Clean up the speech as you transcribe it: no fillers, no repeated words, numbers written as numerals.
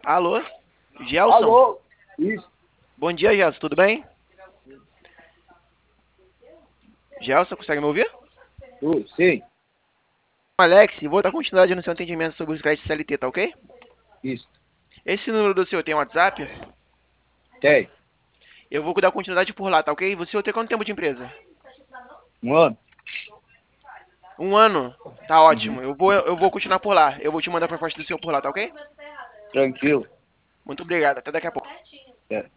Alô? Gelson? Alô? Isso. Bom dia, Gelson, tudo bem? Gelson, consegue me ouvir? Sim. Alex, vou dar continuidade no seu atendimento sobre os créditos CLT, tá ok? Isso. Esse número do seu tem WhatsApp? Tem. Eu vou dar continuidade por lá, tá ok? Você tem quanto tempo de empresa? Um ano. Um ano? Tá ótimo. Uhum. Eu vou continuar por lá. Eu vou te mandar a proposta do seu por lá, tá ok? Tranquilo. Muito obrigado. Até daqui a pouco. É.